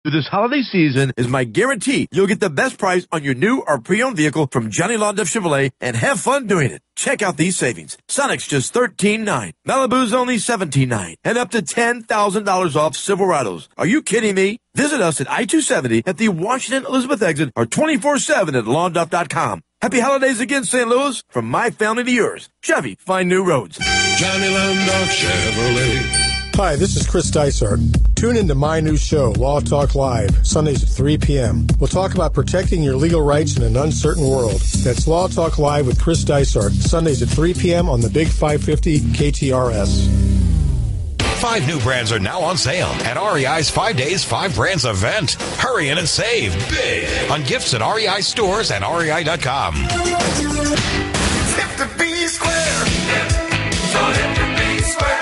Through this holiday season is my guarantee you'll get the best price on your new or pre-owned vehicle from Johnny Laundef Chevrolet and have fun doing it. Check out these savings. Sonic's just $13,900. Malibu's only $17,900. And up to $10,000 off Silverados. Are you kidding me? Visit us at I-270 at the Washington Elizabeth exit or 24/7 at lawnduff.com. Happy holidays again, St. Louis. From my family to yours. Chevy, find new roads. Johnny Laundef Chevrolet. Hi, this is Chris Dysart. Tune into my new show, Law Talk Live, Sundays at 3 p.m. We'll talk about protecting your legal rights in an uncertain world. That's Law Talk Live with Chris Dysart, Sundays at 3 p.m. on the Big 550 KTRS. 5 new brands are now on sale at REI's 5 Days, 5 Brands event. Hurry in and save big on gifts at REI stores and REI.com. Hip to be square. So hip to be square.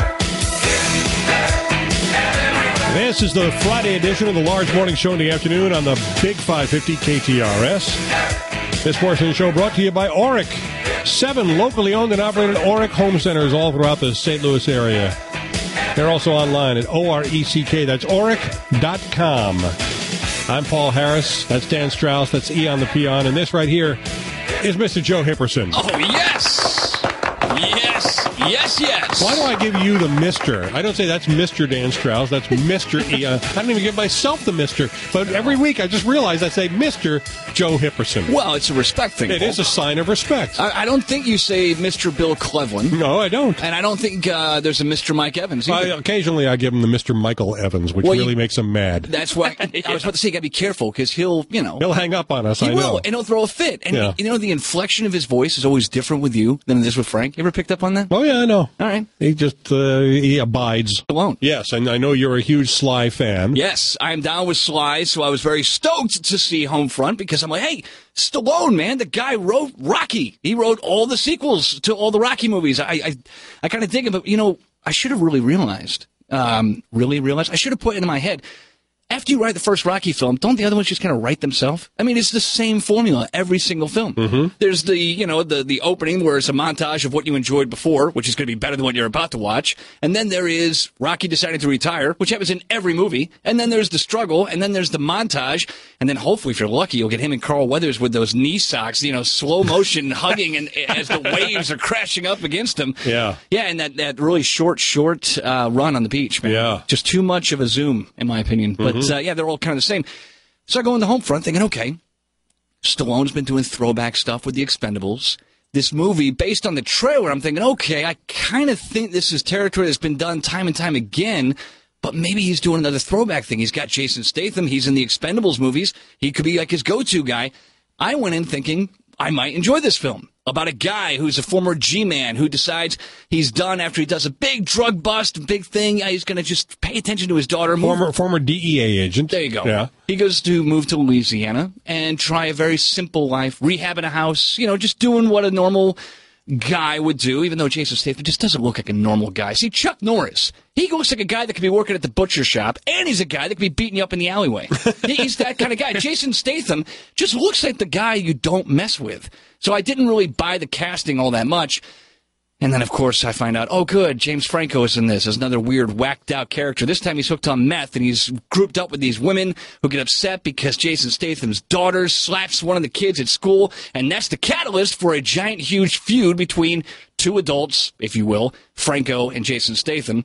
This is the Friday edition of the Large Morning Show in the afternoon on the Big 550 KTRS. This portion of the show brought to you by Auric. 7 locally owned and operated Auric home centers all throughout the St. Louis area. They're also online at ORECK. That's Auric.com. I'm Paul Harris. That's Dan Strauss. That's Eon the Peon. And this right here is Mr. Joe Hipperson. Oh, yes. Yes. Why do I give you the Mr.? I don't say that's Mr. Dan Strauss. That's Mr. Eon. I don't even give myself the Mr. But every week I just realize I say Mr. Joe Hipperson. Well, it's a respect thing. It is a sign of respect. I don't think you say Mr. Bill Cleveland. No, I don't. And I don't think there's a Mr. Mike Evans either. Occasionally I give him the Mr. Michael Evans, which really makes him mad. That's why I was about to say you got to be careful because he'll hang up on us. He will, and he'll throw a fit. And the inflection of his voice is always different with you than it is with Frank. You ever picked up on that? Oh, yeah, I know. All right. He just, he abides. Alone. Yes, and I know you're a huge Sly fan. Yes, I'm down with Sly, so I was very stoked to see Homefront because I'm like, hey, Stallone, man, the guy wrote Rocky. He wrote all the sequels to all the Rocky movies. I kind of dig him, but, I should have really realized. I should have put it in my head. After you write the first Rocky film, don't the other ones just kind of write themselves? I mean, it's the same formula every single film. Mm-hmm. There's the opening where it's a montage of what you enjoyed before, which is going to be better than what you're about to watch. And then there is Rocky deciding to retire, which happens in every movie. And then there's the struggle, and then there's the montage. And then hopefully, if you're lucky, you'll get him and Carl Weathers with those knee socks, slow motion hugging and as the waves are crashing up against him. Yeah. Yeah, and that really short run on the beach, man. Yeah. Just too much of a zoom, in my opinion. But they're all kind of the same. So I go in the Homefront thinking, okay, Stallone's been doing throwback stuff with the Expendables. This movie, based on the trailer, I'm thinking, okay, I kind of think this is territory that's been done time and time again, but maybe he's doing another throwback thing. He's got Jason Statham. He's in the Expendables movies. He could be like his go-to guy. I went in thinking I might enjoy this film about a guy who's a former G-man who decides he's done after he does a big drug bust, big thing. He's going to just pay attention to his daughter. Former DEA agent. There you go. Yeah. He goes to move to Louisiana and try a very simple life, rehab in a house, just doing what a normal guy would do, even though Jason Statham just doesn't look like a normal guy. See, Chuck Norris, he looks like a guy that could be working at the butcher shop, and he's a guy that could be beating you up in the alleyway. He's that kind of guy. Jason Statham just looks like the guy you don't mess with. So I didn't really buy the casting all that much. And then, of course, I find out, oh, good, James Franco is in this as another weird, whacked-out character. This time he's hooked on meth, and he's grouped up with these women who get upset because Jason Statham's daughter slaps one of the kids at school, and that's the catalyst for a giant, huge feud between two adults, if you will, Franco and Jason Statham.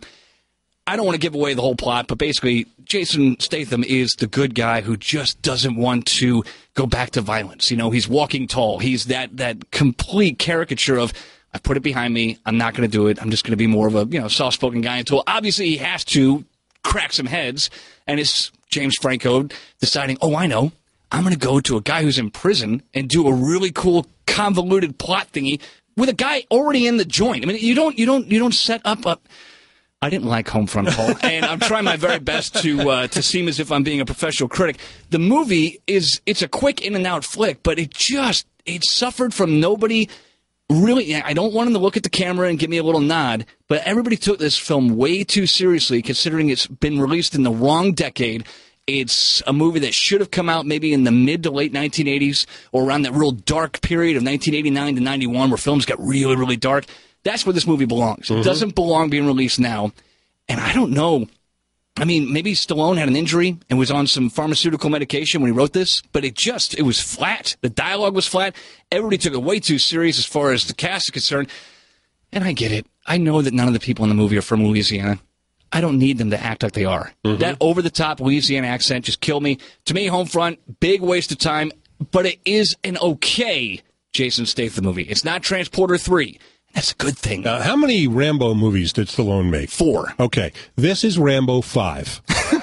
I don't want to give away the whole plot, but basically, Jason Statham is the good guy who just doesn't want to go back to violence. He's walking tall. He's that complete caricature of, I put it behind me. I'm not going to do it. I'm just going to be more of a, soft-spoken guy until obviously he has to crack some heads. And it's James Franco deciding, oh, I know. I'm going to go to a guy who's in prison and do a really cool convoluted plot thingy with a guy already in the joint. I mean, you don't set up a. I didn't like Homefront, Paul, and I'm trying my very best to seem as if I'm being a professional critic. The movie it's a quick in and out flick, but it suffered from nobody. Really, I don't want him to look at the camera and give me a little nod, but everybody took this film way too seriously considering it's been released in the wrong decade. It's a movie that should have come out maybe in the mid to late 1980s or around that real dark period of 1989 to 91 where films got really, really dark. That's where this movie belongs. It doesn't belong being released now. And I don't know I mean, maybe Stallone had an injury and was on some pharmaceutical medication when he wrote this, but it was flat. The dialogue was flat. Everybody took it way too serious as far as the cast is concerned. And I get it. I know that none of the people in the movie are from Louisiana. I don't need them to act like they are. That over-the-top Louisiana accent just killed me. To me, Homefront, big waste of time, but it is an okay Jason Statham movie. It's not Transporter 3. That's a good thing. How many Rambo movies did Stallone make? 4. Okay. This is Rambo 5.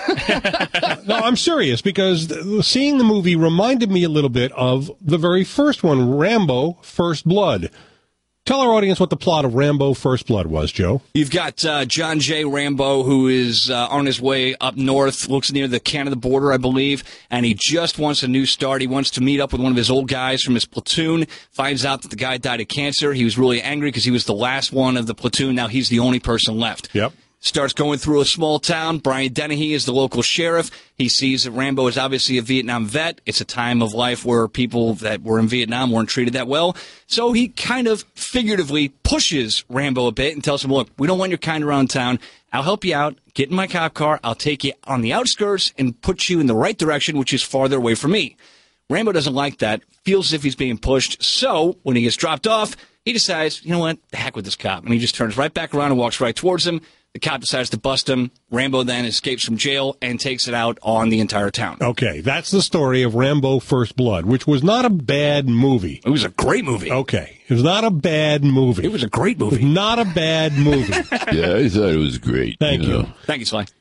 No, I'm serious, because seeing the movie reminded me a little bit of the very first one, Rambo First Blood. Tell our audience what the plot of Rambo First Blood was, Joe. You've got John J. Rambo, who is on his way up north, looks near the Canada border, I believe, and he just wants a new start. He wants to meet up with one of his old guys from his platoon, finds out that the guy died of cancer. He was really angry because he was the last one of the platoon. Now he's the only person left. Yep. Starts going through a small town. Brian Dennehy is the local sheriff. He sees that Rambo is obviously a Vietnam vet. It's a time of life where people that were in Vietnam weren't treated that well. So he kind of figuratively pushes Rambo a bit and tells him, look, we don't want your kind around town. I'll help you out. Get in my cop car. I'll take you on the outskirts and put you in the right direction, which is farther away from me. Rambo doesn't like that, feels as if he's being pushed. So when he gets dropped off, he decides, you know what, the heck with this cop. And he just turns right back around and walks right towards him. The cop decides to bust him. Rambo then escapes from jail and takes it out on the entire town. Okay, that's the story of Rambo First Blood, which was not a bad movie. It was a great movie. Okay, it was not a bad movie. It was a great movie. Not a bad movie. Yeah, I thought it was great. Thank you. Thank you, Sly.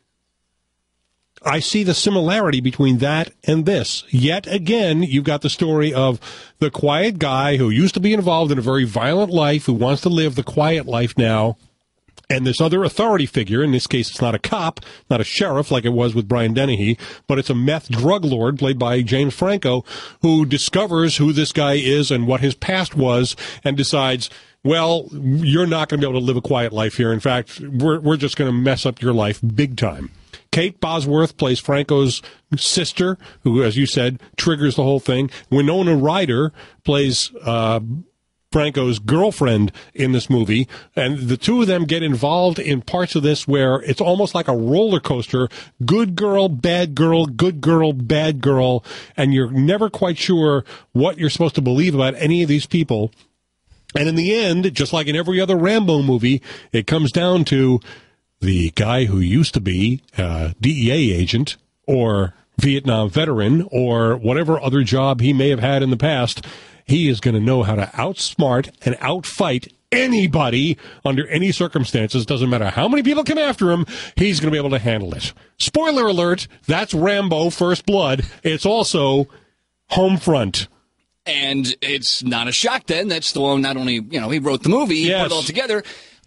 I see the similarity between that and this. Yet again, you've got the story of the quiet guy who used to be involved in a very violent life, who wants to live the quiet life now, and this other authority figure. In this case, it's not a cop, not a sheriff like it was with Brian Dennehy, but it's a meth drug lord played by James Franco, who discovers who this guy is and what his past was and decides, well, you're not going to be able to live a quiet life here. In fact, we're just going to mess up your life big time. Kate Bosworth plays Franco's sister, who, as you said, triggers the whole thing. Winona Ryder plays Franco's girlfriend in this movie, and the two of them get involved in parts of this where it's almost like a roller coaster. Good girl, bad girl, good girl, bad girl, and you're never quite sure what you're supposed to believe about any of these people. And in the end, just like in every other Rambo movie, it comes down to the guy who used to be a DEA agent or Vietnam veteran or whatever other job he may have had in the past. He is going to know how to outsmart and outfight anybody under any circumstances. Doesn't matter how many people come after him, he's going to be able to handle it. Spoiler alert, that's Rambo First Blood. It's also Homefront. And it's not a shock then that Stallone not only, he wrote the movie, he put it all together.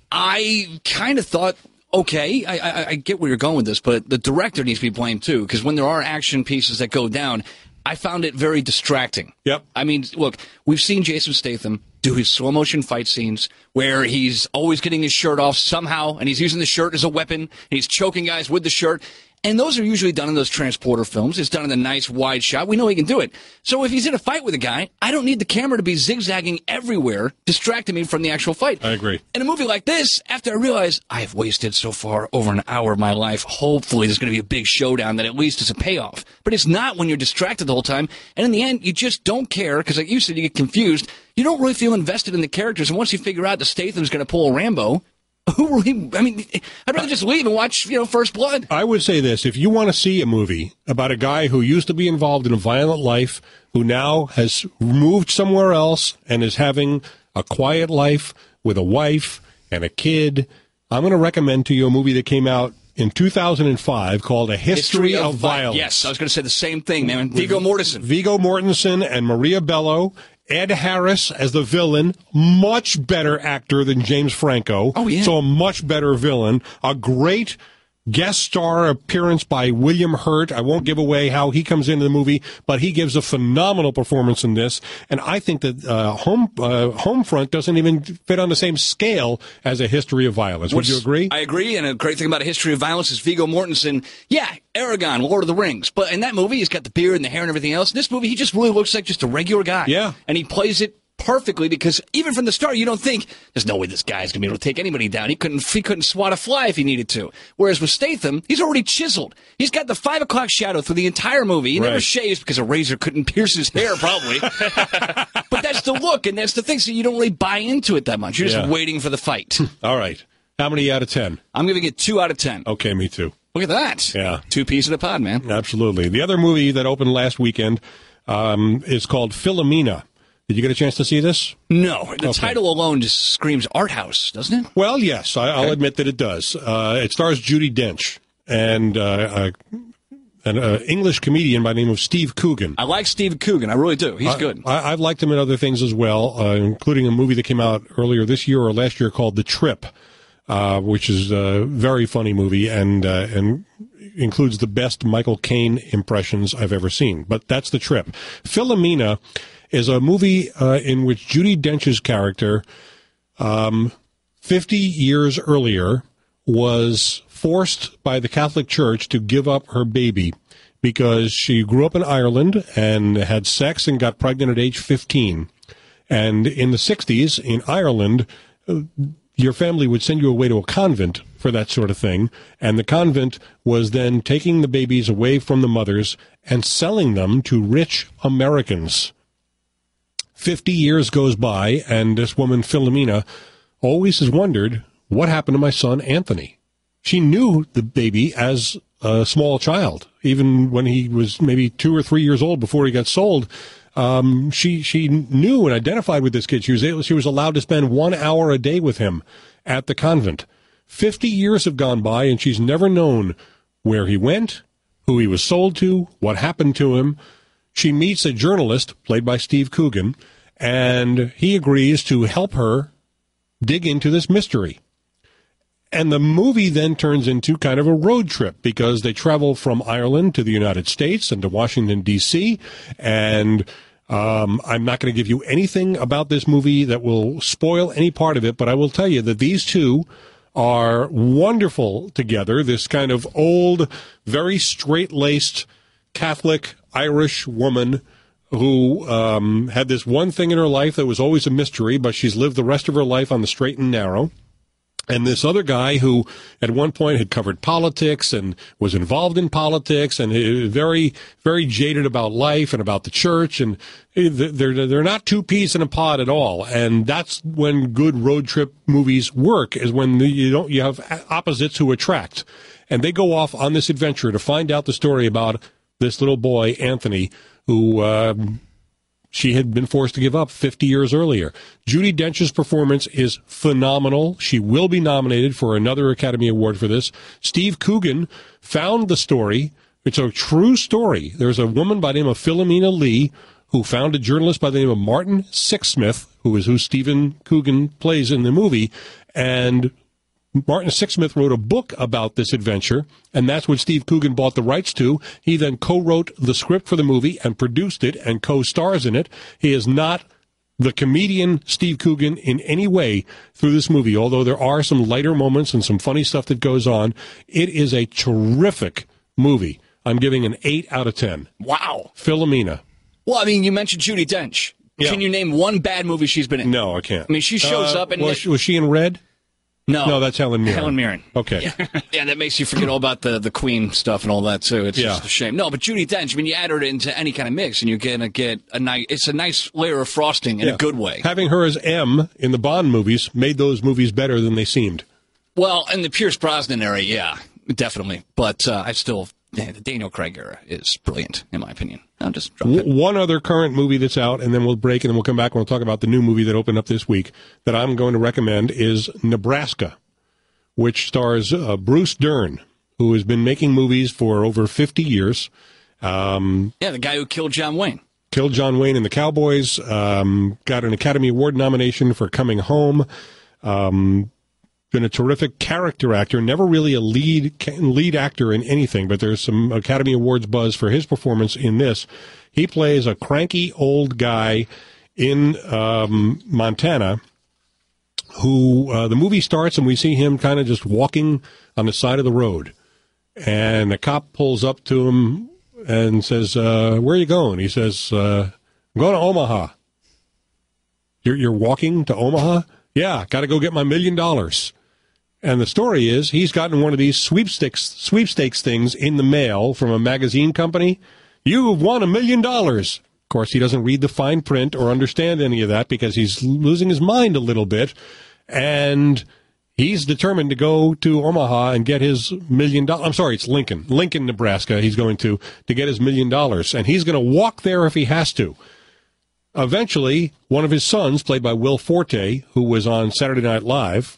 I kind of thought, okay, I get where you're going with this, but the director needs to be blamed too, because when there are action pieces that go down, I found it very distracting. Yep. I mean, look, we've seen Jason Statham do his slow-motion fight scenes where he's always getting his shirt off somehow, and he's using the shirt as a weapon, and he's choking guys with the shirt. And those are usually done in those transporter films. It's done in a nice wide shot. We know he can do it. So if he's in a fight with a guy, I don't need the camera to be zigzagging everywhere, distracting me from the actual fight. I agree. In a movie like this, after I realize I've wasted so far over an hour of my life, hopefully there's going to be a big showdown that at least is a payoff. But it's not when you're distracted the whole time. And in the end, you just don't care, because like you said, you get confused. You don't really feel invested in the characters. And once you figure out that Statham's going to pull a Rambo, who really? I mean, I'd rather just leave and watch, First Blood. I would say this. If you want to see a movie about a guy who used to be involved in a violent life, who now has moved somewhere else and is having a quiet life with a wife and a kid, I'm going to recommend to you a movie that came out in 2005 called A History of Violence. Yes, I was going to say the same thing, man. Viggo Mortensen. Viggo Mortensen and Maria Bello. Ed Harris as the villain, much better actor than James Franco. Oh, yeah. So a much better villain. A great guest star appearance by William Hurt. I won't give away how he comes into the movie, but he gives a phenomenal performance in this. And I think that Homefront doesn't even fit on the same scale as A History of Violence. Would you agree? I agree, and a great thing about A History of Violence is Viggo Mortensen. Yeah, Aragorn, Lord of the Rings. But in that movie, he's got the beard and the hair and everything else. In this movie, he just really looks like just a regular guy. Yeah. And he plays it perfectly because even from the start, you don't think there's no way this guy's going to be able to take anybody down. He couldn't swat a fly if he needed to. Whereas with Statham, he's already chiseled. He's got the 5 o'clock shadow through the entire movie. He never shaves because a razor couldn't pierce his hair, probably. But that's the look, and that's the thing. So you don't really buy into it that much. You're just waiting for the fight. All right. How many out of 10? I'm giving it 2 out of 10. Okay, me too. Look at that. Yeah. 2 pieces of the pod, man. Absolutely. The other movie that opened last weekend is called Philomena. Did you get a chance to see this? No. The title alone just screams art house, doesn't it? Well, yes. I'll admit that it does. It stars Judi Dench and an English comedian by the name of Steve Coogan. I like Steve Coogan. I really do. He's good. I've liked him in other things as well, including a movie that came out earlier this year or last year called The Trip, which is a very funny movie and includes the best Michael Caine impressions I've ever seen. But that's The Trip. Philomena is a movie in which Judi Dench's character, 50 years earlier, was forced by the Catholic Church to give up her baby because she grew up in Ireland and had sex and got pregnant at age 15. And in the 60s, in Ireland, your family would send you away to a convent for that sort of thing. And the convent was then taking the babies away from the mothers and selling them to rich Americans. 50 years goes by, and this woman, Philomena, always has wondered, what happened to my son, Anthony? She knew the baby as a small child, even when he was maybe 2 or 3 years old before he got sold. She knew and identified with this kid. She was allowed to spend 1 hour a day with him at the convent. 50 years have gone by, and she's never known where he went, who he was sold to, what happened to him. She meets a journalist, played by Steve Coogan, and he agrees to help her dig into this mystery. And the movie then turns into kind of a road trip because they travel from Ireland to the United States and to Washington, D.C., and I'm not going to give you anything about this movie that will spoil any part of it, but I will tell you that these two are wonderful together. This kind of old, very straight-laced Catholic Irish woman who had this one thing in her life that was always a mystery, but she's lived the rest of her life on the straight and narrow. And this other guy who at one point had covered politics and was involved in politics and very, very jaded about life and about the church. And they're not two peas in a pod at all. And that's when good road trip movies work, is when you have opposites who attract. And they go off on this adventure to find out the story about this little boy, Anthony, who she had been forced to give up 50 years earlier. Judi Dench's performance is phenomenal. She will be nominated for another Academy Award for this. Steve Coogan found the story. It's a true story. There's a woman by the name of Philomena Lee who found a journalist by the name of Martin Sixsmith, who Stephen Coogan plays in the movie, and Martin Sixsmith wrote a book about this adventure, and that's what Steve Coogan bought the rights to. He then co-wrote the script for the movie and produced it and co-stars in it. He is not the comedian Steve Coogan in any way through this movie, although there are some lighter moments and some funny stuff that goes on. It is a terrific movie. I'm giving an 8 out of 10. Wow. Philomena. Well, I mean, you mentioned Judi Dench. Yeah. Can you name one bad movie she's been in? No, I can't. I mean, she shows up and... Was she in Red? No, that's Helen Mirren. Helen Mirren. Okay. Yeah, that makes you forget all about the Queen stuff and all that, too. It's just a shame. No, but Judi Dench, I mean, you add her into any kind of mix, and you're going to get a nice layer of frosting in a good way. Having her as M in the Bond movies made those movies better than they seemed. Well, in the Pierce Brosnan era, yeah, definitely. But the Daniel Craig era is brilliant, in my opinion. I'll just drop it. One other current movie that's out, and then we'll break, and then we'll come back and we'll talk about the new movie that opened up this week that I'm going to recommend is Nebraska, which stars Bruce Dern, who has been making movies for over 50 years. The guy who killed John Wayne. Killed John Wayne and the Cowboys. Got an Academy Award nomination for Coming Home. Been a terrific character actor. Never really a lead actor in anything, but there's some Academy Awards buzz for his performance in this. He plays a cranky old guy in Montana who the movie starts and we see him kind of just walking on the side of the road. And a cop pulls up to him and says, where are you going? He says, I'm going to Omaha. You're walking to Omaha? Yeah, got to go get my $1 million. And the story is he's gotten one of these sweepstakes things in the mail from a magazine company. You've won $1 million. Of course, he doesn't read the fine print or understand any of that because he's losing his mind a little bit. And he's determined to go to Omaha and get his $1 million. I'm sorry, it's Lincoln, Nebraska. He's going to get his $1 million. And he's going to walk there if he has to. Eventually, one of his sons, played by Will Forte, who was on Saturday Night Live,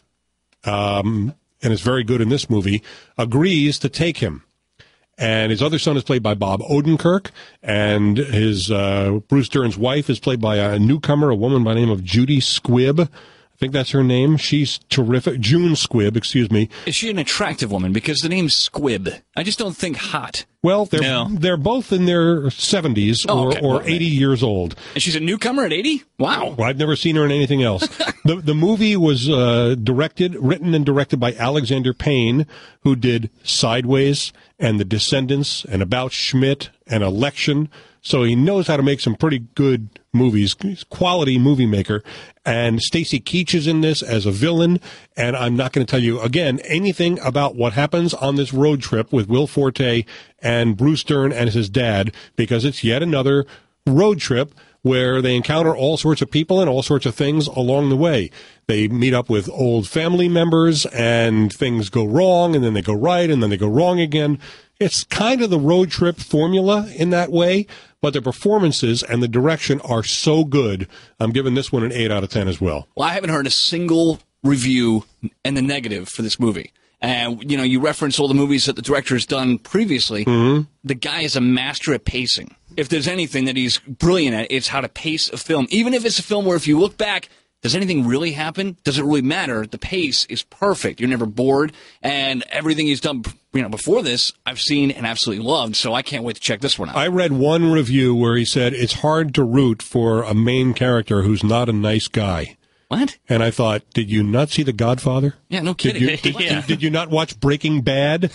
and is very good in this movie, agrees to take him. And his other son is played by Bob Odenkirk, and his Bruce Dern's wife is played by a newcomer, a woman by the name of Judy Squibb. I think that's her name. She's terrific. June Squibb, excuse me. Is she an attractive woman? Because the name's Squibb. I just don't think hot. Well, they're both in their 70s or 80 years old. And she's a newcomer at 80? Wow. Well, I've never seen her in anything else. The movie was written and directed by Alexander Payne, who did Sideways and The Descendants and About Schmidt and Election. So he knows how to make some pretty good movies. He's a quality movie maker. And Stacy Keach is in this as a villain. And I'm not going to tell you, again, anything about what happens on this road trip with Will Forte and Bruce Dern and his dad, because it's yet another road trip where they encounter all sorts of people and all sorts of things along the way. They meet up with old family members, and things go wrong, and then they go right, and then they go wrong again. It's kind of the road trip formula in that way, but the performances and the direction are so good. I'm giving this one an 8 out of 10 as well. Well, I haven't heard a single review and the negative for this movie. And, you reference all the movies that the director has done previously. Mm-hmm. The guy is a master at pacing. If there's anything that he's brilliant at, it's how to pace a film. Even if it's a film where if you look back, does anything really happen? Does it really matter? The pace is perfect. You're never bored. And everything he's done before this, I've seen and absolutely loved. So I can't wait to check this one out. I read one review where he said it's hard to root for a main character who's not a nice guy. What? And I thought, did you not see The Godfather? Yeah, no kidding. Did you not watch Breaking Bad?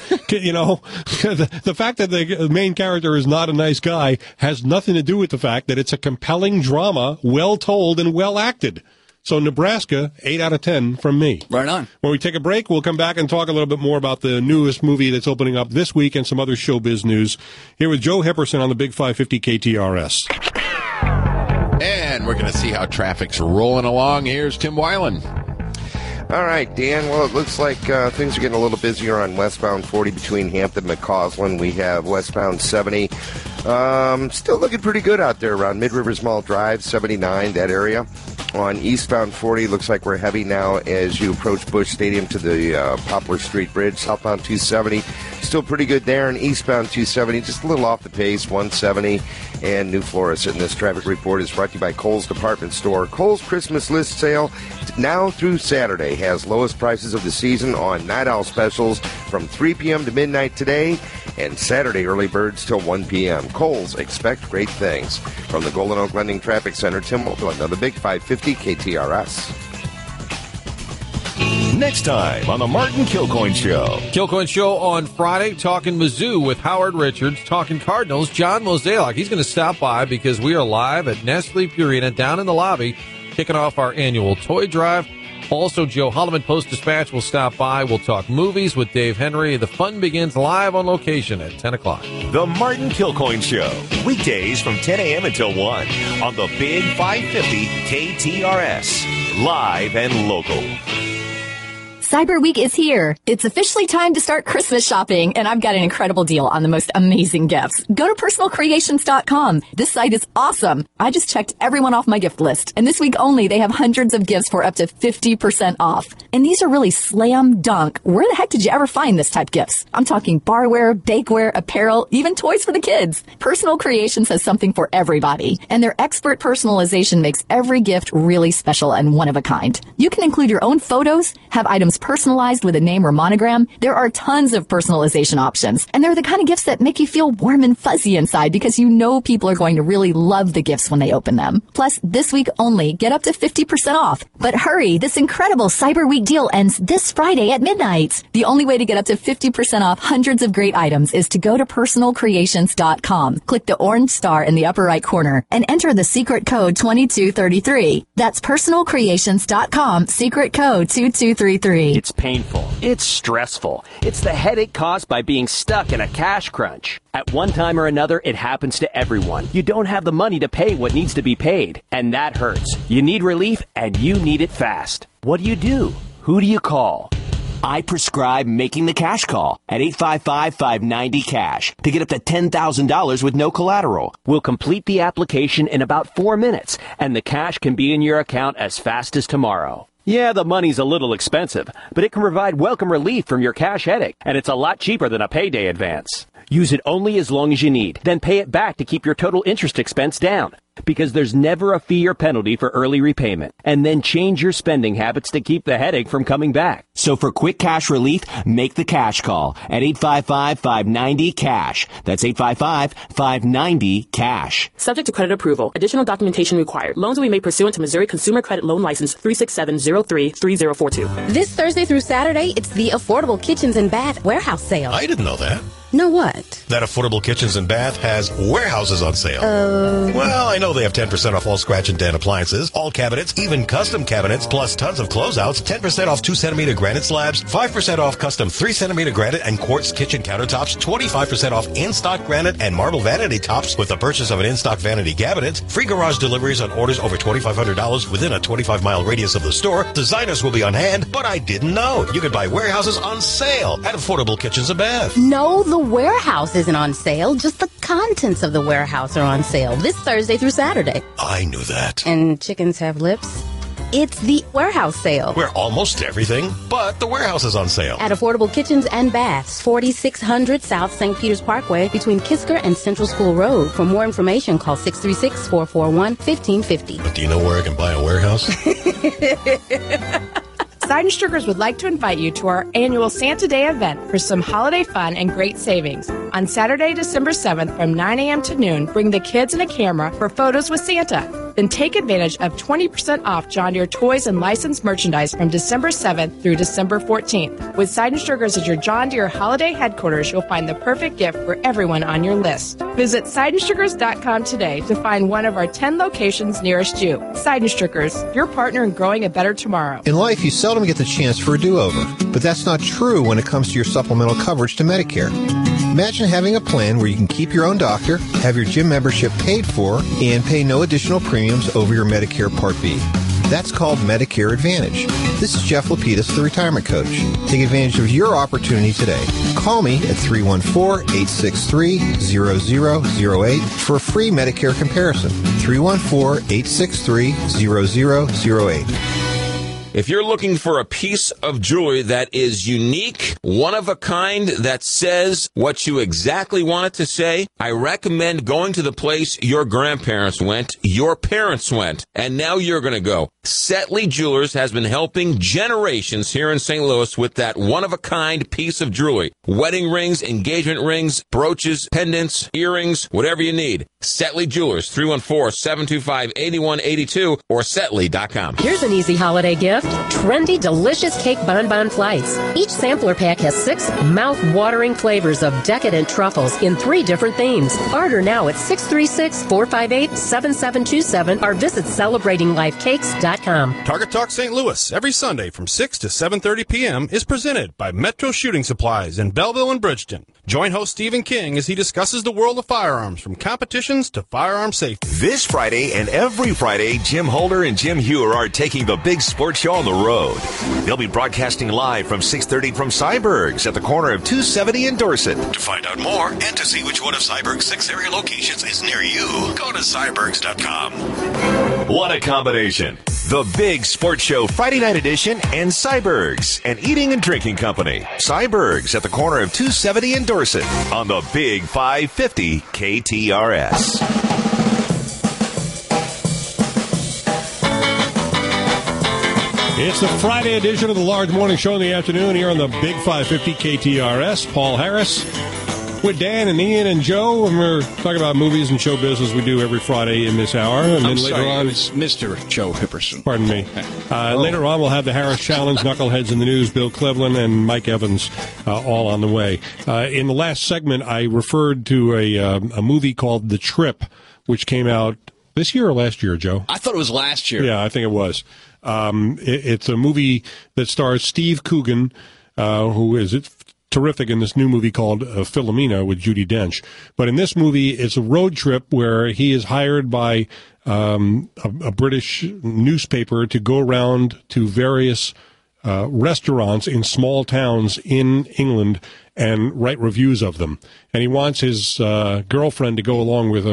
The fact that the main character is not a nice guy has nothing to do with the fact that it's a compelling drama, well told and well acted. So Nebraska, 8 out of 10 from me. Right on. When we take a break, we'll come back and talk a little bit more about the newest movie that's opening up this week and some other showbiz news. Here with Joe Hipperson on the Big 550 KTRS. And we're going to see how traffic's rolling along. Here's Tim Weiland. All right, Dan. Well, it looks like things are getting a little busier on westbound 40 between Hampton and McCausland. We have westbound 70. Still looking pretty good out there around Mid-Rivers Mall Drive, 79, that area. On eastbound 40, looks like we're heavy now as you approach Busch Stadium to the Poplar Street Bridge. Southbound 270, still pretty good there. And eastbound 270, just a little off the pace, 170. And New Florida. And this traffic report is brought to you by Kohl's Department Store. Kohl's Christmas list sale now through Saturday has lowest prices of the season on Night Owl specials from 3 p.m. to midnight today, and Saturday early birds till 1 p.m. Kohl's, expect great things. From the Golden Oak Lending Traffic Center, Tim Wolf, another Big 550 KTRS. Next time on the Martin Kilcoyne Show. Kilcoyne Show on Friday, talking Mizzou with Howard Richards, talking Cardinals. John Mozeliak, he's going to stop by because we are live at Nestle Purina down in the lobby, kicking off our annual toy drive. Also, Joe Holloman, Post-Dispatch, will stop by. We'll talk movies with Dave Henry. The fun begins live on location at 10 o'clock. The Martin Kilcoyne Show. Weekdays from 10 a.m. until 1 on the Big 550 KTRS. Live and local. Cyber Week is here. It's officially time to start Christmas shopping, and I've got an incredible deal on the most amazing gifts. Go to personalcreations.com. This site is awesome. I just checked everyone off my gift list, and this week only they have hundreds of gifts for up to 50% off. And these are really slam dunk. Where the heck did you ever find this type gifts? I'm talking barware, bakeware, apparel, even toys for the kids. Personal Creations has something for everybody, and their expert personalization makes every gift really special and one of a kind. You can include your own photos, have items personalized with a name or monogram, there are tons of personalization options. And they're the kind of gifts that make you feel warm and fuzzy inside because you know people are going to really love the gifts when they open them. Plus, this week only, get up to 50% off. But hurry, this incredible Cyber Week deal ends this Friday at midnight. The only way to get up to 50% off hundreds of great items is to go to personalcreations.com. Click the orange star in the upper right corner and enter the secret code 2233. That's personalcreations.com, secret code 2233. It's painful. It's stressful. It's the headache caused by being stuck in a cash crunch. At one time or another, it happens to everyone. You don't have the money to pay what needs to be paid, and that hurts. You need relief, and you need it fast. What do? Who do you call? I prescribe making the cash call at 855-590-CASH to get up to $10,000 with no collateral. We'll complete the application in about 4 minutes, and the cash can be in your account as fast as tomorrow. Yeah, the money's a little expensive, but it can provide welcome relief from your cash headache, and it's a lot cheaper than a payday advance. Use it only as long as you need, then pay it back to keep your total interest expense down. Because there's never a fee or penalty for early repayment. And then change your spending habits to keep the headache from coming back. So for quick cash relief, make the cash call at 855-590-CASH. That's 855-590-CASH. Subject to credit approval. Additional documentation required. Loans will be made pursuant to Missouri Consumer Credit Loan License 367033042. This Thursday through Saturday, it's the Affordable Kitchens and Bath Warehouse Sale. I didn't know that. Know what? That Affordable Kitchens and Bath has warehouses on sale. Well, I know they have 10% off all scratch and dent appliances, all cabinets, even custom cabinets, plus tons of closeouts, 10% off 2-centimeter granite slabs, 5% off custom 3-centimeter granite and quartz kitchen countertops, 25% off in-stock granite and marble vanity tops with the purchase of an in-stock vanity cabinet, free garage deliveries on orders over $2,500 within a 25-mile radius of the store. Designers will be on hand, but I didn't know. You could buy warehouses on sale at Affordable Kitchens and Bath. No, the warehouse isn't on sale. Just the contents of the warehouse are on sale this Thursday through Saturday. I knew that. And chickens have lips? It's the warehouse sale. We're almost everything, but the warehouse is on sale. At Affordable Kitchens and Baths, 4600 South St. Peters Parkway, between Kisker and Central School Road. For more information, call 636-441-1550. But do you know where I can buy a warehouse? Seidenstrugers would like to invite you to our annual Santa Day event for some holiday fun and great savings. On Saturday, December 7th from 9 a.m. to noon, bring the kids and a camera for photos with Santa. Then take advantage of 20% off John Deere toys and licensed merchandise from December 7th through December 14th. With Seidenstrugers as your John Deere holiday headquarters, you'll find the perfect gift for everyone on your list. Visit Seidenstrugers.com today to find one of our 10 locations nearest you. Seidenstrugers, your partner in growing a better tomorrow. In life, you seldom get the chance for a do-over, but that's not true when it comes to your supplemental coverage to Medicare. Imagine having a plan where you can keep your own doctor, have your gym membership paid for, and pay no additional premiums over your Medicare Part B. That's called Medicare Advantage. This is Jeff Lapidus, the Retirement Coach. Take advantage of your opportunity today. Call me at 314-863-0008 for a free Medicare comparison. 314-863-0008. If you're looking for a piece of jewelry that is unique, one of a kind, that says what you exactly want it to say, I recommend going to the place your grandparents went, your parents went, and now you're going to go. Setley Jewelers has been helping generations here in St. Louis with that one-of-a-kind piece of jewelry. Wedding rings, engagement rings, brooches, pendants, earrings, whatever you need. Setley Jewelers, 314-725-8182 or Setley.com. Here's an easy holiday gift. Trendy, delicious cake bonbon flights. Each sampler pack has 6 mouth-watering flavors of decadent truffles in 3 different themes. Order now at 636-458-7727 or visit celebratinglifecakes.com. Target Talk St. Louis every Sunday from 6 to 7:30 p.m. is presented by Metro Shooting Supplies in Belleville and Bridgeton. Join host Stephen King as he discusses the world of firearms, from competitions to firearm safety. This Friday and every Friday, Jim Holder and Jim Hewer are taking the big sports show on the road. They'll be broadcasting live from 6:30 from Cyberg's at the corner of 270 and Dorset. To find out more and to see which one of Cyberg's 6 area locations is near you, go to Cybergs.com. What a combination. The Big Sports Show Friday Night Edition and Cyberg's, an eating and drinking company. Cyberg's at the corner of 270 and Dorset on the Big 550 KTRS. It's the Friday edition of the Large Morning Show in the afternoon here on the Big 550 KTRS. Paul Harris with Dan and Ian and Joe, and we're talking about movies and show business we do every Friday in this hour. And then later on, it was Mr. Joe Hipperson. Pardon me. Later on, we'll have the Harris Challenge, Knuckleheads in the News, Bill Cleveland, and Mike Evans all on the way. In the last segment, I referred to a movie called The Trip, which came out this year or last year, Joe? I thought it was last year. Yeah, I think it was. It's a movie that stars Steve Coogan, who is terrific in this new movie called Philomena with Judi Dench. But in this movie, it's a road trip where he is hired by a British newspaper to go around to various restaurants in small towns in England and write reviews of them. And he wants his girlfriend to go along with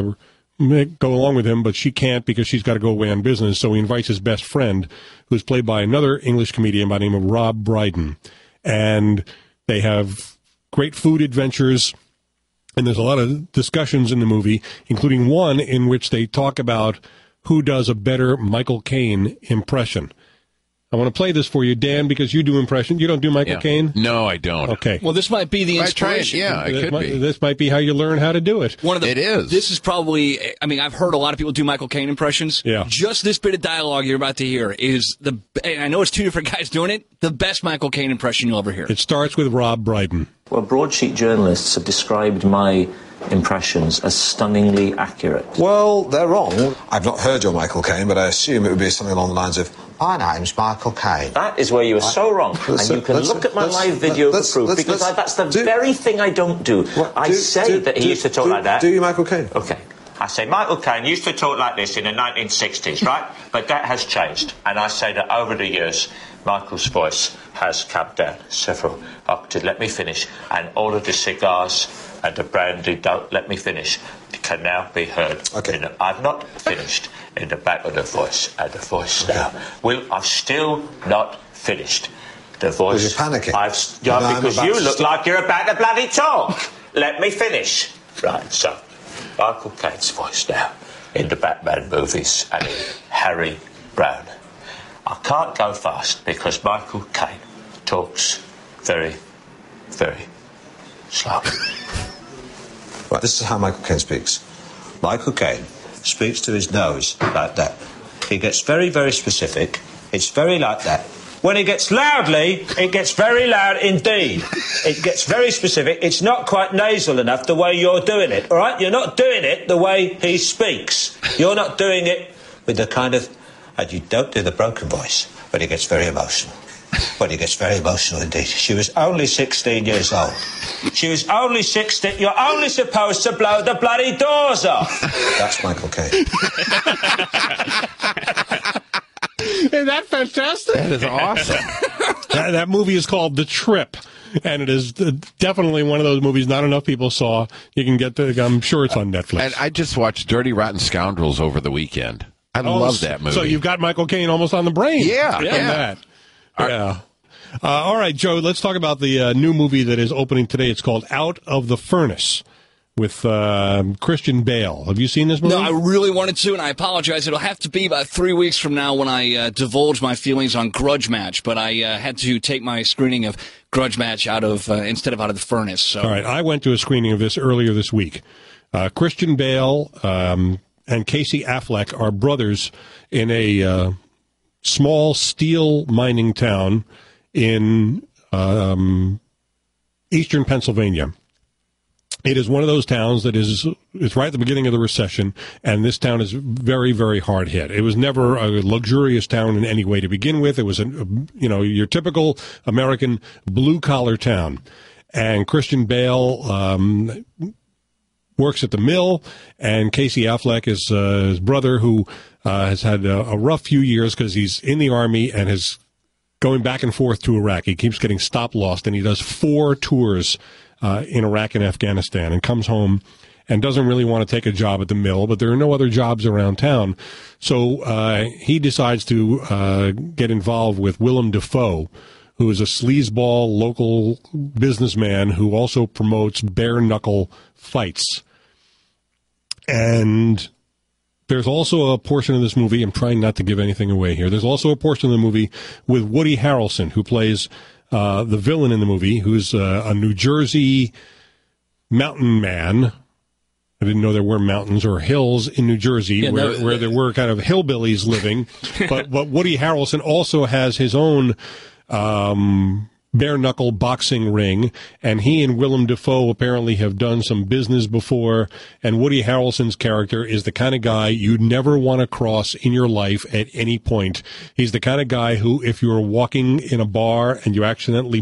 him, but she can't because she's got to go away on business. So he invites his best friend, who's played by another English comedian by the name of Rob Brydon. And they have great food adventures, and there's a lot of discussions in the movie, including one in which they talk about who does a better Michael Caine impression. I want to play this for you, Dan, because you do impressions. You don't do Michael Caine? No, I don't. Okay. Well, this might be the inspiration. It could be. This might be how you learn how to do it. It is. This is probably, I mean, I've heard a lot of people do Michael Caine impressions. Yeah. Just this bit of dialogue you're about to hear is and I know it's two different guys doing it, the best Michael Caine impression you'll ever hear. It starts with Rob Brydon. Well, broadsheet journalists have described my impressions as stunningly accurate. Well, they're wrong. I've not heard your Michael Caine, but I assume it would be something along the lines of, my name's Michael Caine. That is where you are so wrong. And you can look at my live video for proof, because that's the very thing I don't do. I say that he used to talk like that. Do you Michael Caine? Okay. I say Michael Caine used to talk like this in the 1960s, right? But that has changed. And I say that over the years, Michael's voice has come down several octaves. Let me finish. And all of the cigars and the brandy, don't let me finish, can now be heard. Okay. I've not finished in the back of the voice, and the voice now. I've still not finished. The voice. Because you're panicking. Because you look like you're about to bloody talk. Let me finish. Right, so, Michael Caine's voice now in the Batman movies and in Harry Brown. I can't go fast because Michael Caine talks very, very slow. Right, this is how Michael Caine speaks. Michael Caine speaks to his nose like that. He gets very, very specific. It's very like that. When he gets loudly, it gets very loud indeed. It gets very specific. It's not quite nasal enough the way you're doing it, all right? You're not doing it the way he speaks. You're not doing it with the kind of... And you don't do the broken voice, but he gets very emotional. But he gets very emotional indeed. She was only 16 years old. She was only 16. You're only supposed to blow the bloody doors off. That's Michael Caine. Isn't that fantastic? That is awesome. that movie is called The Trip, and it is definitely one of those movies not enough people saw. You can get I'm sure it's on Netflix. And I just watched Dirty Rotten Scoundrels over the weekend. I love that movie. So you've got Michael Caine almost on the brain. Yeah. That. Yeah. All right, Joe, let's talk about the new movie that is opening today. It's called Out of the Furnace with Christian Bale. Have you seen this movie? No, I really wanted to, and I apologize. It'll have to be about 3 weeks from now when I divulge my feelings on Grudge Match, but I had to take my screening of Grudge Match instead of Out of the Furnace. So. All right, I went to a screening of this earlier this week. Christian Bale and Casey Affleck are brothers in a small steel mining town in eastern Pennsylvania. It is one of those towns that it's right at the beginning of the recession, and this town is very, very hard hit. It was never a luxurious town in any way to begin with. It was your typical American blue-collar town. And Christian Bale works at the mill, and Casey Affleck is his brother, who has had a rough few years because he's in the Army and is going back and forth to Iraq. He keeps getting stop-lost, and he does 4 tours in Iraq and Afghanistan and comes home and doesn't really want to take a job at the mill, but there are no other jobs around town. So he decides to get involved with Willem Dafoe, who is a sleazeball local businessman who also promotes bare-knuckle fights. And There's also a portion of this movie, I'm trying not to give anything away here, there's also a portion of the movie with Woody Harrelson, who plays the villain in the movie, who's a New Jersey mountain man. I didn't know there were mountains or hills in New Jersey where there were kind of hillbillies living. but Woody Harrelson also has his own bare-knuckle boxing ring, and he and Willem Dafoe apparently have done some business before, and Woody Harrelson's character is the kind of guy you'd never want to cross in your life at any point. He's the kind of guy who, if you were walking in a bar and you accidentally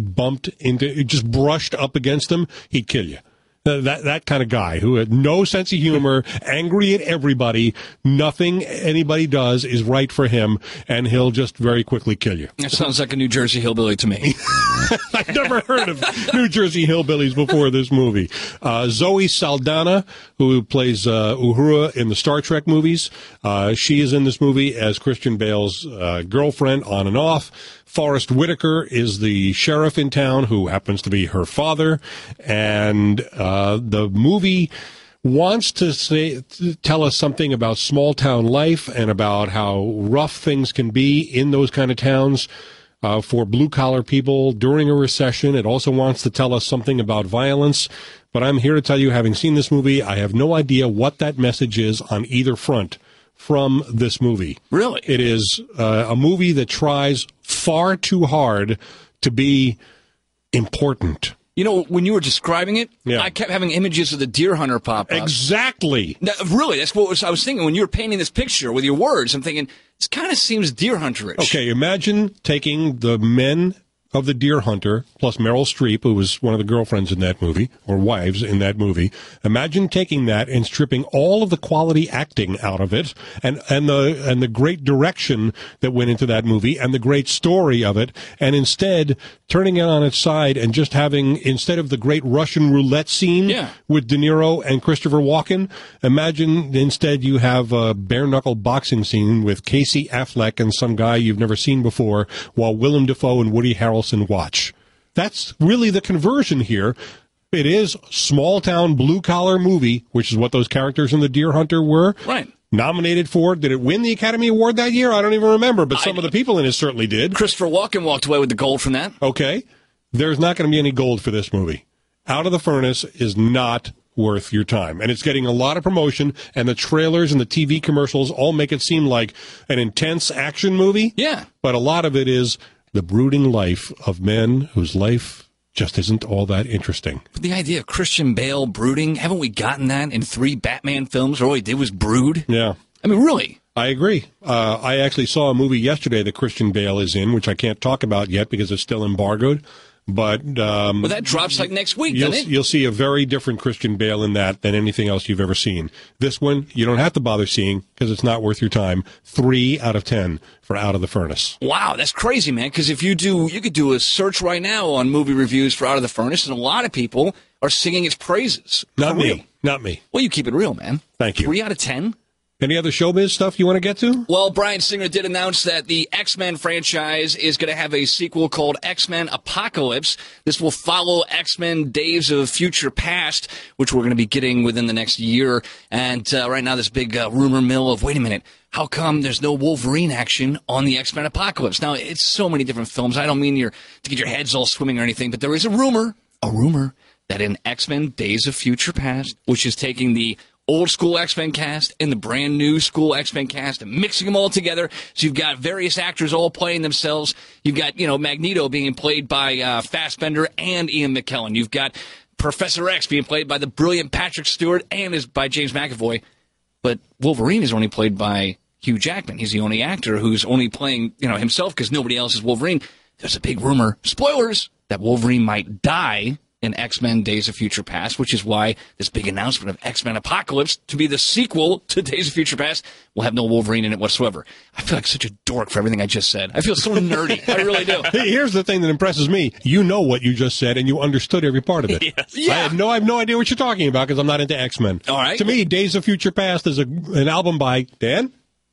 just brushed up against him, he'd kill you. That kind of guy who had no sense of humor, angry at everybody, nothing anybody does is right for him, and he'll just very quickly kill you. That sounds like a New Jersey hillbilly to me. I've never heard of New Jersey hillbillies before this movie. Zoe Saldana, who plays Uhura in the Star Trek movies, she is in this movie as Christian Bale's girlfriend on and off. Forrest Whitaker is the sheriff in town who happens to be her father, and the movie wants to tell us something about small town life and about how rough things can be in those kind of towns for blue collar people during a recession. It also wants to tell us something about violence, but I'm here to tell you, having seen this movie, I have no idea what that message is on either front from this movie. Really? It is a movie that tries far too hard to be important. You know, when you were describing it, I kept having images of the Deer Hunter pop up. Exactly. Really, that's what I was thinking when you were painting this picture with your words. I'm thinking, this kind of seems Deer Hunter-ish. Okay, imagine taking the men of the Deer Hunter, plus Meryl Streep, who was one of the girlfriends in that movie, or wives in that movie. Imagine taking that and stripping all of the quality acting out of it, and the great direction that went into that movie, and the great story of it, and instead turning it on its side and just having, instead of the great Russian roulette scene with De Niro and Christopher Walken, imagine instead you have a bare-knuckle boxing scene with Casey Affleck and some guy you've never seen before, while Willem Dafoe and Woody Harrelson watch. That's really the conversion here. It is small-town, blue-collar movie, which is what those characters in The Deer Hunter were. Right. Nominated for, did it win the Academy Award that year? I don't even remember, but some of the people in it certainly did. Christopher Walken walked away with the gold from that. Okay. There's not going to be any gold for this movie. Out of the Furnace is not worth your time. And it's getting a lot of promotion, and the trailers and the TV commercials all make it seem like an intense action movie. Yeah. But a lot of it is the brooding life of men whose life just isn't all that interesting. But the idea of Christian Bale brooding, haven't we gotten that in 3 Batman films where all he did was brood? Yeah. I mean, really? I agree. I actually saw a movie yesterday that Christian Bale is in, which I can't talk about yet because it's still embargoed. But well, that drops like next week, doesn't it? You'll see a very different Christian Bale in that than anything else you've ever seen. This one, you don't have to bother seeing because it's not worth your time. 3 out of 10 for Out of the Furnace. Wow, that's crazy, man. Because if you could do a search right now on movie reviews for Out of the Furnace, and a lot of people are singing its praises. Not me. Not me. Well, you keep it real, man. Thank you. 3 out of 10? Any other showbiz stuff you want to get to? Well, Bryan Singer did announce that the X-Men franchise is going to have a sequel called X-Men Apocalypse. This will follow X-Men Days of Future Past, which we're going to be getting within the next year. And right now, this big rumor mill of, wait a minute, how come there's no Wolverine action on the X-Men Apocalypse? Now, it's so many different films. I don't mean to get your heads all swimming or anything, but there is a rumor that in X-Men Days of Future Past, which is taking the old school X-Men cast and the brand new school X-Men cast and mixing them all together. So you've got various actors all playing themselves. You've got, Magneto being played by Fassbender and Ian McKellen. You've got Professor X being played by the brilliant Patrick Stewart and is by James McAvoy. But Wolverine is only played by Hugh Jackman. He's the only actor who's only playing, himself because nobody else is Wolverine. There's a big rumor, spoilers, that Wolverine might die in X-Men Days of Future Past, which is why this big announcement of X-Men Apocalypse to be the sequel to Days of Future Past will have no Wolverine in it whatsoever. I feel like such a dork for everything I just said. I feel so nerdy. I really do. Hey, here's the thing that impresses me. You know what you just said, and you understood every part of it. Yes. Yeah. I have no idea what you're talking about because I'm not into X-Men. All right. To me, Days of Future Past is an album by Dan?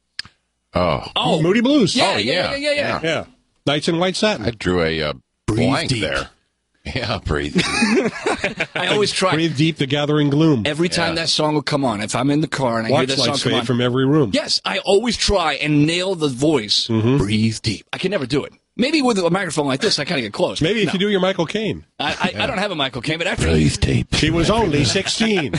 Oh. Moody Blues. Yeah. Yeah. Nights in White Satin. I drew a blank there. Yeah, breathe. I always try. Breathe deep, the gathering gloom. Every time that song will come on, if I'm in the car and I hear that song Watch come lights on. fade from every room. Yes, I always try and nail the voice. Breathe deep. I can never do it. Maybe with a microphone like this, I kind of get close. Maybe if you do your Michael Caine. I don't have a Michael Caine, but after Breathe deep. She was only 16.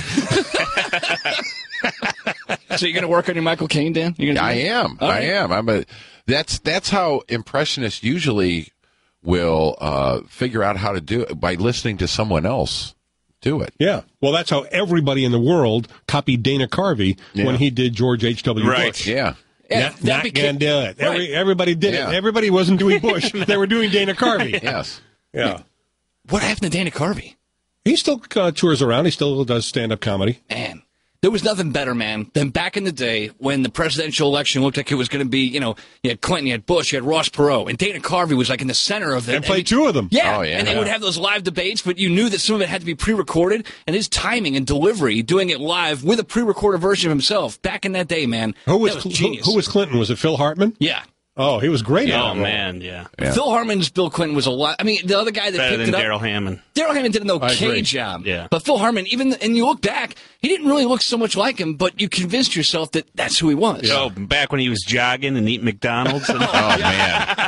So you're going to work on your Michael Caine, Dan? You're gonna do that? am. All right. I am. That's how impressionists usually will figure out how to do it, by listening to someone else do it. Yeah. Well, that's how everybody in the world copied Dana Carvey when he did George H.W. Bush. Yeah. Yeah, Not going to do it. Everybody did it. Everybody wasn't doing Bush. They were doing Dana Carvey. Yes. Yeah. What happened to Dana Carvey? He still tours around. He still does stand-up comedy. Man, there was nothing better, man, than back in the day when the presidential election looked like it was going to be, you had Clinton, you had Bush, you had Ross Perot, and Dana Carvey was like in the center of it. And played two of them. Yeah, Oh, yeah. And they would have those live debates, but you knew that some of it had to be pre-recorded, and his timing and delivery, doing it live with a pre-recorded version of himself, back in that day, man, Who was genius. who was Clinton? Was it Phil Hartman? Yeah. Oh, he was great. Oh, at it. man, yeah. Phil Hartman's Bill Clinton was a lot. I mean, the other guy that Better picked than it up. Daryl Hammond. Daryl Hammond did an I okay agree. job. Yeah. But Phil Hartman, and you look back, he didn't really look so much like him, but you convinced yourself that that's who he was. Oh, back when he was jogging and eating McDonald's. And, man.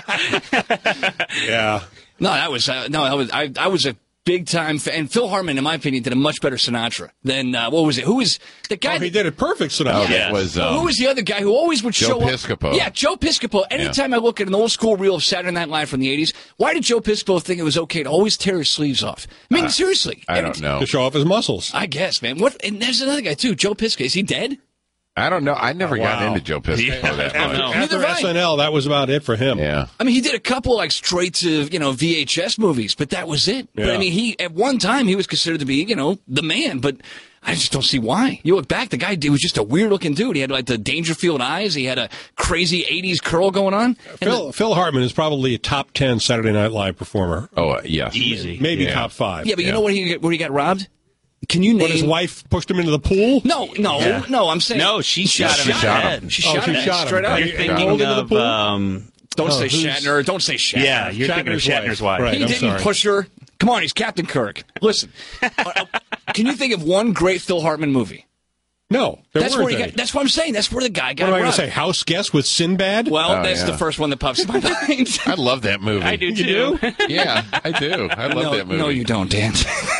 Yeah. No, I was a big time fan. And Phil Hartman, in my opinion, did a much better Sinatra than what was it? Who was the guy? Oh, he did it perfect, Sinatra. That was who was the other guy who always would Joe show Piscopo. up? Yeah, Joe Piscopo. Anytime I look at an old school reel of Saturday Night Live from the 80s, why did Joe Piscopo think it was okay to always tear his sleeves off? I mean, seriously. I don't know. To show off his muscles. I guess, man. What? And there's another guy too, Joe Piscopo. Is he dead? I don't know. I never got Wow. into Joe Piscopo that much. After SNL, that was about it for him. Yeah. I mean, he did a couple like straight to VHS movies, but that was it. But I Yeah. mean, he at one time he was considered to be the man, but I just don't see why. You look back, the guy he was just a weird looking dude. He had like the Dangerfield eyes. He had a crazy '80s curl going on. Phil Hartman is probably a top 10 Saturday Night Live performer. Oh, yes. Easy. Maybe Yeah. top 5. Yeah, but you know where he got robbed? Can you name? When his wife pushed him into the pool? No. I'm saying No, she shot him in the head. She Oh, shot she him shot him. straight up. You're Rolled thinking into the of, pool? Don't say who's- Shatner. Don't say Shatner. yeah, you're thinking of Shatner's wife. Right, He I'm didn't sorry. push her. Come on, he's Captain Kirk. Listen, can you think of one great Phil Hartman movie? No, That's where he any. got. That's what I'm saying. That's where the guy got. What am I going robbed. to say? House Guest with Sinbad? Well, Oh, that's yeah. the first one that pops in my mind. I love that movie. I do You too. do? Yeah, I do. I love that movie. No, you don't, Dan.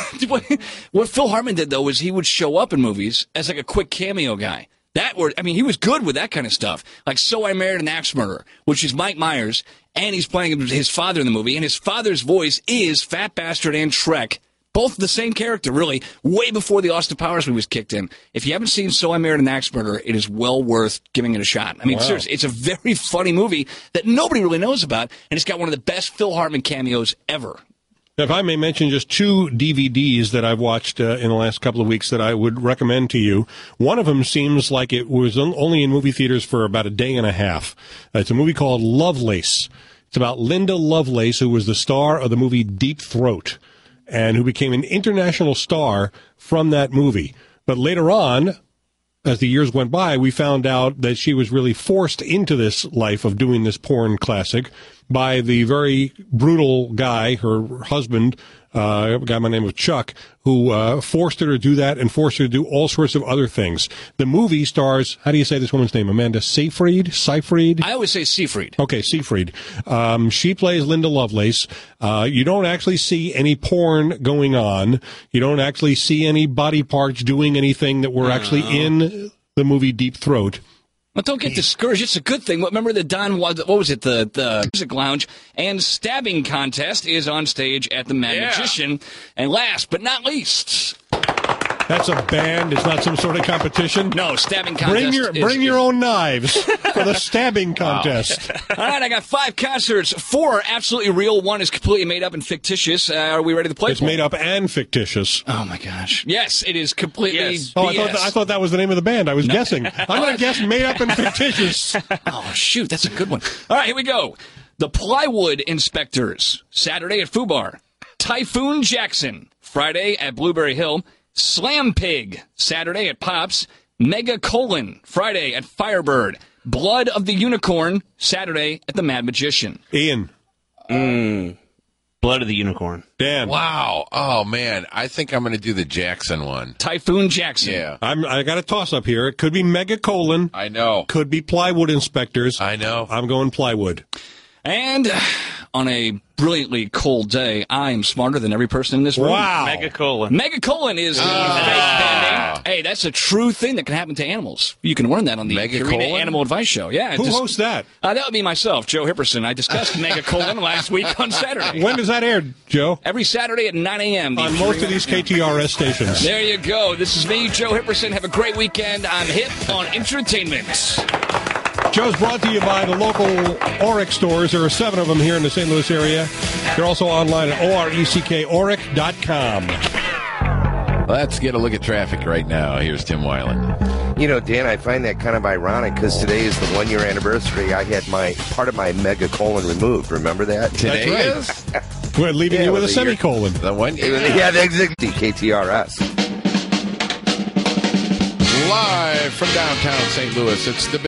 What Phil Hartman did though was he would show up in movies as like a quick cameo guy. He was good with that kind of stuff. Like So I Married an Axe Murderer, which is Mike Myers, and he's playing his father in the movie, and his father's voice is Fat Bastard and Shrek. Both the same character, really, way before the Austin Powers movie was kicked in. If you haven't seen So I Married an Axe Murderer, it is well worth giving it a shot. I mean, Wow. seriously, it's a very funny movie that nobody really knows about, and it's got one of the best Phil Hartman cameos ever. If I may mention just 2 DVDs that I've watched in the last couple of weeks that I would recommend to you. One of them seems like it was only in movie theaters for about a day and a half. It's a movie called Lovelace. It's about Linda Lovelace, who was the star of the movie Deep Throat, and who became an international star from that movie. But later on, as the years went by, we found out that she was really forced into this life of doing this porn classic by the very brutal guy, her husband, a guy by the name of Chuck, who forced her to do that and forced her to do all sorts of other things. The movie stars, how do you say this woman's name? Amanda Seyfried? I always say Seyfried. Okay, Seyfried. She plays Linda Lovelace. You don't actually see any porn going on. You don't actually see any body parts doing anything that were actually in the movie Deep Throat. But don't get discouraged. It's a good thing. Remember the what was it? The Music Lounge and stabbing contest is on stage at the Mad Magician. And last but not least, That's a band. It's not some sort of competition. No, stabbing contest. Bring your own knives for the stabbing contest. All right, I got 5 concerts. 4 are absolutely real. 1 is completely made up and fictitious. Are we ready to play? It's made up and fictitious. Oh my gosh! Yes, it is completely. Yes. Oh, I thought that was the name of the band. I was guessing. I'm going to guess made up and fictitious. Oh shoot, that's a good one. All right, here we go. The Plywood Inspectors, Saturday at Fubar. Typhoon Jackson, Friday at Blueberry Hill. Slam Pig, Saturday at Pops. Mega Colon, Friday at Firebird. Blood of the Unicorn, Saturday at the Mad Magician. Ian. Blood Blood of the Unicorn. Dan. Wow. Oh, man. I think I'm going to do the Jackson one. Typhoon Jackson. Yeah. I got a toss-up here. It could be Megacolon. I know. Could be Plywood Inspectors. I know. I'm going Plywood. And on a brilliantly cold day, I am smarter than every person in this room. Wow. Megacolon. Megacolon is the fake band name. Hey, that's a true thing that can happen to animals. You can learn that on the Purina Animal Advice Show. Yeah. Who hosts that? That would be myself, Joe Hipperson. I discussed Megacolon last week on Saturday. When does that air, Joe? Every Saturday at 9 a.m. On most of these KTRS stations. There you go. This is me, Joe Hipperson. Have a great weekend. I'm hip on entertainment. Show's brought to you by the local Oric stores. There are 7 of them here in the St. Louis area. They're also online at ORECKOric.com. Let's get a look at traffic right now. Here's Tim Weiland. You know, Dan, I find that kind of ironic because today is the 1-year anniversary. I had part of my megacolon removed. Remember that? Today is? We're leaving you with a semicolon. The 1 year? Yeah, exactly. KTRS. Live from downtown St. Louis, it's the